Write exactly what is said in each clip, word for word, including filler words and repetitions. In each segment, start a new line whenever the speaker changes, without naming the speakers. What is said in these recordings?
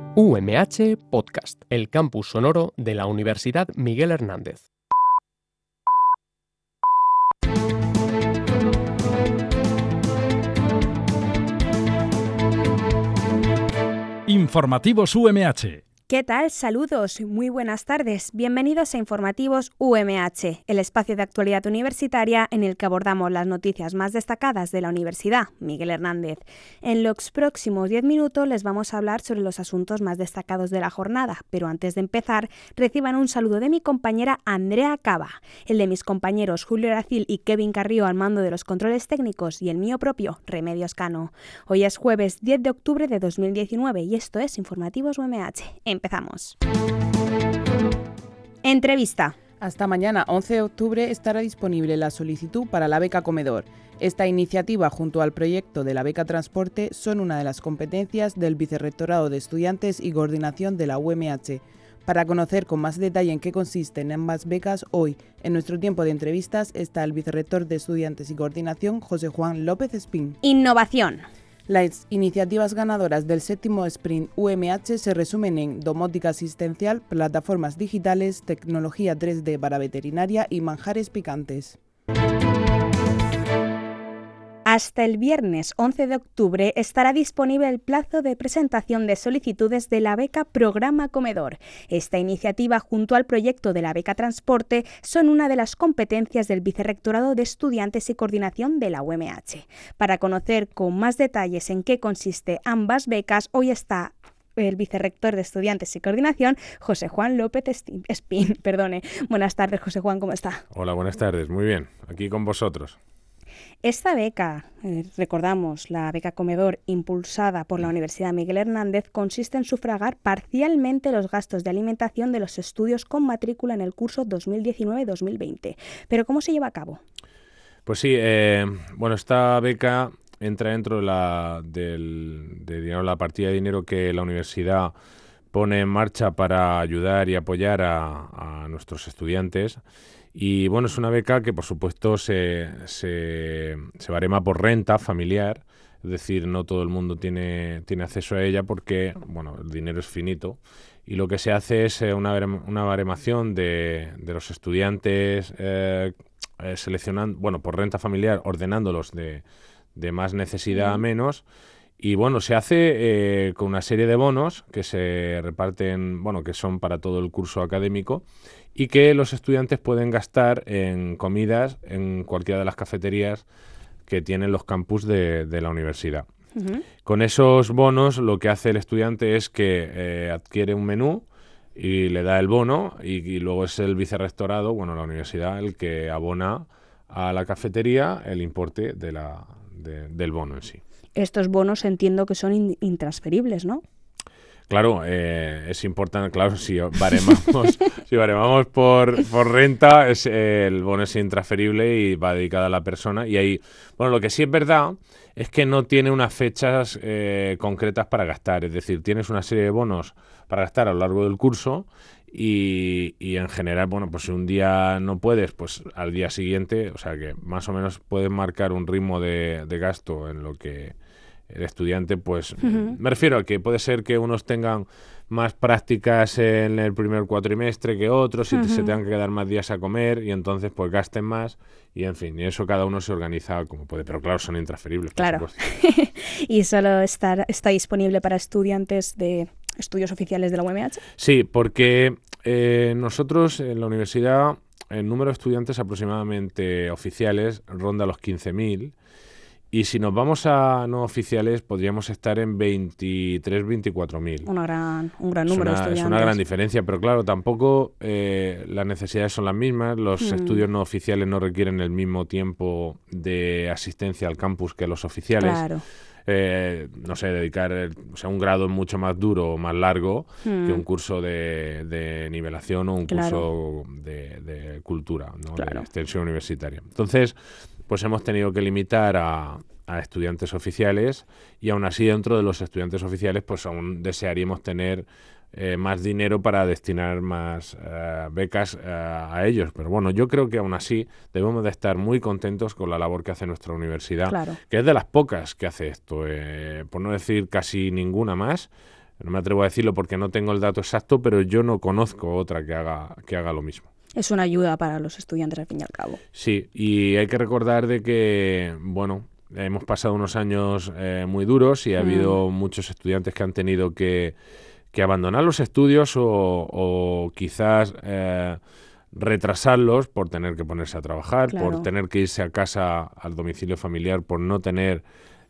U M H Podcast, el campus sonoro de la Universidad Miguel Hernández.
Informativos U M H.
¿Qué tal? Saludos, muy buenas tardes. Bienvenidos a Informativos U M H, el espacio de actualidad universitaria en el que abordamos las noticias más destacadas de la Universidad Miguel Hernández. En los próximos diez minutos les vamos a hablar sobre los asuntos más destacados de la jornada, pero antes de empezar, reciban un saludo de mi compañera Andrea Cava, el de mis compañeros Julio Aracil y Kevin Carrillo al mando de los controles técnicos y el mío propio, Remedios Cano. Hoy es jueves diez de octubre de dos mil diecinueve y esto es Informativos U M H. Empezamos. Entrevista.
Hasta mañana, once de octubre, estará disponible la solicitud para la beca comedor. Esta iniciativa, junto al proyecto de la beca transporte, son una de las competencias del Vicerrectorado de Estudiantes y Coordinación de la U M H. Para conocer con más detalle en qué consisten ambas becas, hoy, en nuestro tiempo de entrevistas, está el Vicerrector de Estudiantes y Coordinación, José Juan López Espín.
Innovación.
Las iniciativas ganadoras del séptimo Sprint U M H se resumen en domótica asistencial, plataformas digitales, tecnología tres D para veterinaria y manjares picantes.
Hasta el viernes once de octubre estará disponible el plazo de presentación de solicitudes de la beca Programa Comedor. Esta iniciativa, junto al proyecto de la beca Transporte, son una de las competencias del Vicerrectorado de Estudiantes y Coordinación de la U M H. Para conocer con más detalles en qué consiste ambas becas, hoy está el Vicerrector de Estudiantes y Coordinación, José Juan López Espín. Perdone. Buenas tardes, José Juan, ¿cómo está?
Hola, buenas tardes. Muy bien. Aquí con vosotros.
Esta beca, eh, recordamos, la beca Comedor impulsada por la Universidad Miguel Hernández, consiste en sufragar parcialmente los gastos de alimentación de los estudios con matrícula en el curso dos mil diecinueve dos mil veinte. ¿Pero cómo se lleva a cabo?
Pues sí, eh, bueno, esta beca entra dentro de la, del, de, digamos, la partida de dinero que la universidad pone en marcha para ayudar y apoyar a, a nuestros estudiantes. Y bueno, es una beca que por supuesto se, se, se barema por renta familiar, es decir, no todo el mundo tiene, tiene acceso a ella porque, bueno, el dinero es finito. Y lo que se hace es una, una baremación de, de los estudiantes eh, eh, seleccionando, bueno, por renta familiar, ordenándolos de, de más necesidad a menos. Y bueno, se hace eh, con una serie de bonos que se reparten, bueno, que son para todo el curso académico y que los estudiantes pueden gastar en comidas en cualquiera de las cafeterías que tienen los campus de, de la universidad. Uh-huh. Con esos bonos lo que hace el estudiante es que eh, adquiere un menú y le da el bono y, y luego es el vicerrectorado, bueno, la universidad, el que abona a la cafetería el importe de la, de, del bono en sí.
Estos bonos entiendo que son in- intransferibles, ¿no?
Claro, eh, es importante, claro, si baremamos, si baremamos por, por renta, es, eh, el bono es intransferible y va dedicado a la persona. Y ahí, bueno, lo que sí es verdad es que no tiene unas fechas eh, concretas para gastar. Es decir, tienes una serie de bonos para gastar a lo largo del curso y, y en general, bueno, pues si un día no puedes, pues al día siguiente, o sea que más o menos puedes marcar un ritmo de, de gasto en lo que el estudiante, pues, uh-huh. me refiero a que puede ser que unos tengan más prácticas en el primer cuatrimestre que otros y uh-huh. se tengan que quedar más días a comer y entonces pues gasten más y en fin, y eso cada uno se organiza como puede, pero claro, son intransferibles.
Claro. ¿Y solo está, está disponible para estudiantes de estudios oficiales de la U M H?
Sí, porque eh, nosotros en la universidad el número de estudiantes aproximadamente oficiales ronda los quince mil. Y si nos vamos a no oficiales, podríamos estar en veintitrés, veinticuatro mil.
Una gran, un gran número
una,
de estudiantes.
Es una gran diferencia, pero claro, tampoco eh, las necesidades son las mismas. Los hmm. estudios no oficiales no requieren el mismo tiempo de asistencia al campus que los oficiales.
Claro.
Eh, no sé, dedicar o sea, un grado mucho más duro o más largo hmm. que un curso de, de nivelación o un claro. curso de, de cultura, ¿no? Claro. De extensión universitaria. Entonces, pues hemos tenido que limitar a, a estudiantes oficiales y aún así dentro de los estudiantes oficiales pues aún desearíamos tener eh, más dinero para destinar más eh, becas eh, a ellos. Pero bueno, yo creo que aún así debemos de estar muy contentos con la labor que hace nuestra universidad,
claro.
que es de las pocas que hace esto, eh, por no decir casi ninguna más. No me atrevo a decirlo porque no tengo el dato exacto, pero yo no conozco otra que haga, que haga lo mismo.
Es una ayuda para los estudiantes, al fin y al cabo.
Sí, y hay que recordar de que, bueno, hemos pasado unos años eh, muy duros y ha mm. habido muchos estudiantes que han tenido que, que abandonar los estudios o, o quizás eh, retrasarlos por tener que ponerse a trabajar, claro. por tener que irse a casa, al domicilio familiar, por no tener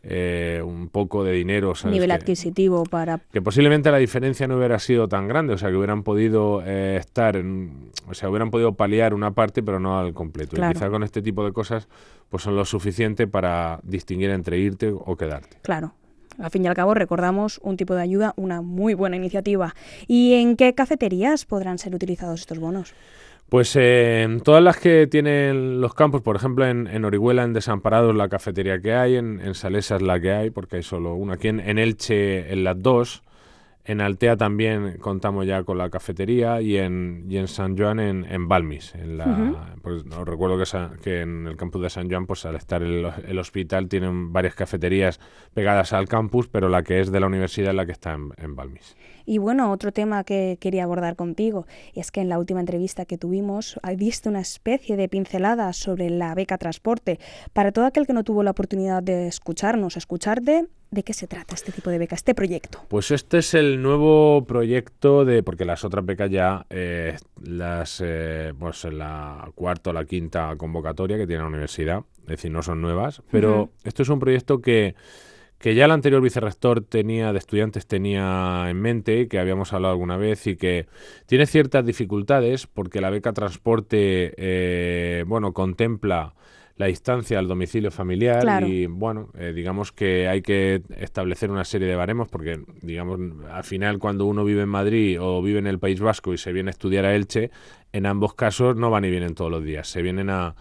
eh, un poco de dinero. ¿sabes?
Nivel
que,
adquisitivo para...
Que posiblemente la diferencia no hubiera sido tan grande, o sea, que hubieran podido eh, estar, en, o sea, hubieran podido paliar una parte, pero no al completo. Claro. Y quizá con este tipo de cosas, pues son lo suficiente para distinguir entre irte o quedarte.
Claro. Al fin y al cabo, recordamos un tipo de ayuda, una muy buena iniciativa. ¿Y en qué cafeterías podrán ser utilizados estos bonos?
Pues eh, en todas las que tienen los campus, por ejemplo en, en Orihuela, en Desamparados, la cafetería que hay, en, en Salesas la que hay, porque hay solo una. Aquí en, en Elche, en las dos, en Altea también contamos ya con la cafetería y en, y en San Joan en, en Balmis. En la, uh-huh. pues, os recuerdo que, esa, que en el campus de San Joan, pues al estar el, el hospital, tienen varias cafeterías pegadas al campus, pero la que es de la universidad es la que está en, en Balmis.
Y bueno, otro tema que quería abordar contigo es que en la última entrevista que tuvimos diste una especie de pincelada sobre la beca transporte. Para todo aquel que no tuvo la oportunidad de escucharnos, escucharte, ¿de qué se trata este tipo de beca, este proyecto?
Pues este es el nuevo proyecto de, porque las otras becas ya, eh, las, eh, pues en la cuarta o la quinta convocatoria que tiene la universidad, es decir, no son nuevas, pero uh-huh. esto es un proyecto que que ya el anterior vicerrector tenía de estudiantes tenía en mente, que habíamos hablado alguna vez y que tiene ciertas dificultades porque la beca transporte eh, bueno, contempla la distancia al domicilio familiar claro. y bueno, eh, digamos que hay que establecer una serie de baremos porque digamos al final cuando uno vive en Madrid o vive en el País Vasco y se viene a estudiar a Elche, en ambos casos no van y vienen todos los días, se vienen a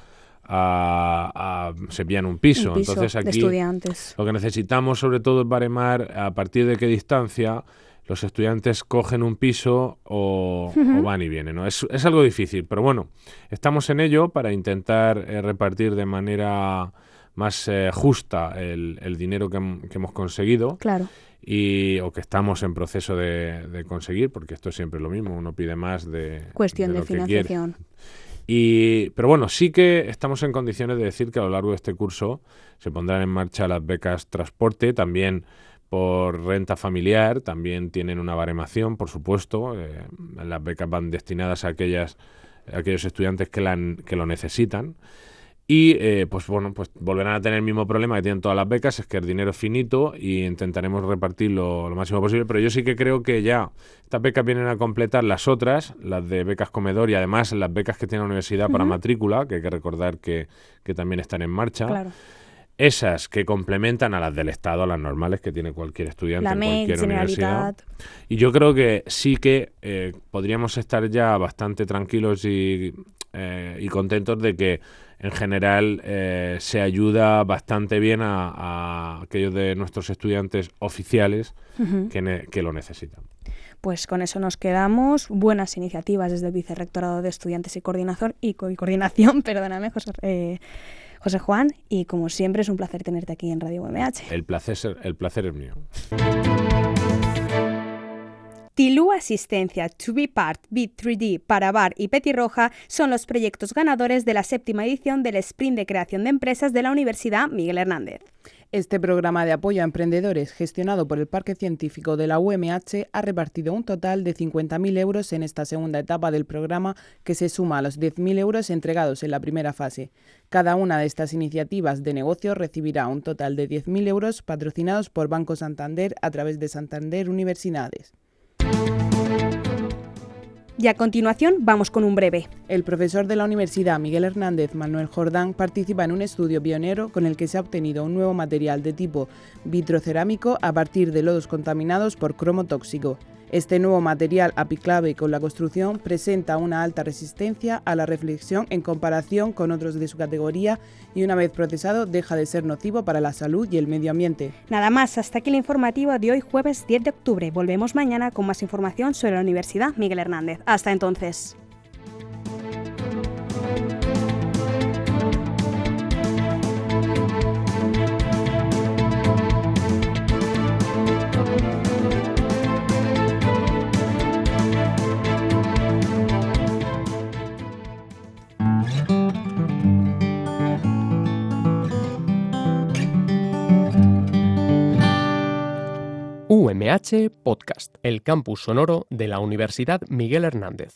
A, a, se pillan un piso.
un piso
Entonces aquí
de estudiantes.
Lo que necesitamos sobre todo es baremar a partir de qué distancia los estudiantes cogen un piso o, uh-huh. o van y vienen, ¿no? Es, es algo difícil, pero bueno, estamos en ello para intentar eh, repartir de manera más eh, justa el, el dinero que, que hemos conseguido.
Claro.
Y, o que estamos en proceso de, de conseguir, porque esto es siempre lo mismo, uno pide más de
cuestión
de,
de financiación.
Y, pero bueno, sí que estamos en condiciones de decir que a lo largo de este curso se pondrán en marcha las becas transporte, también por renta familiar, también tienen una baremación, por supuesto. Eh, las becas van destinadas a, aquellas, a aquellos estudiantes que, la, que lo necesitan. Y eh, pues bueno, pues volverán a tener el mismo problema que tienen todas las becas, es que el dinero es finito y intentaremos repartirlo lo máximo posible, pero yo sí que creo que ya estas becas vienen a completar las otras, las de becas comedor y además las becas que tiene la universidad uh-huh. para matrícula, que hay que recordar que, que también están en marcha.
Claro.
Esas que complementan a las del Estado, a las normales que tiene cualquier estudiante
la
en
M E D,
cualquier universidad.
Generalitat.
Y yo creo que sí que eh, podríamos estar ya bastante tranquilos y, eh, y contentos de que en general eh, se ayuda bastante bien a, a aquellos de nuestros estudiantes oficiales uh-huh. que, ne- que lo necesitan.
Pues con eso nos quedamos. Buenas iniciativas desde el Vicerrectorado de Estudiantes y Coordinación, y, co- y coordinación perdóname, José, eh, José Juan, y como siempre es un placer tenerte aquí en Radio U M H.
El placer, el placer es mío.
Tilú Asistencia, To Be Part, Bit tres D, Parabar y Petirroja son los proyectos ganadores de la séptima edición del Sprint de Creación de Empresas de la Universidad Miguel Hernández.
Este programa de apoyo a emprendedores gestionado por el Parque Científico de la U M H ha repartido un total de cincuenta mil euros en esta segunda etapa del programa, que se suma a los diez mil euros entregados en la primera fase. Cada una de estas iniciativas de negocio recibirá un total de diez mil euros patrocinados por Banco Santander a través de Santander Universidades.
Y a continuación vamos con un breve.
El profesor de la Universidad Miguel Hernández, Manuel Jordán, participa en un estudio pionero con el que se ha obtenido un nuevo material de tipo vitrocerámico a partir de lodos contaminados por cromo tóxico. Este nuevo material aplicable con la construcción presenta una alta resistencia a la reflexión en comparación con otros de su categoría y una vez procesado deja de ser nocivo para la salud y el medio ambiente.
Nada más, hasta aquí la informativa de hoy jueves diez de octubre. Volvemos mañana con más información sobre la Universidad Miguel Hernández. Hasta entonces.
U M H Podcast, el campus sonoro de la Universidad Miguel Hernández.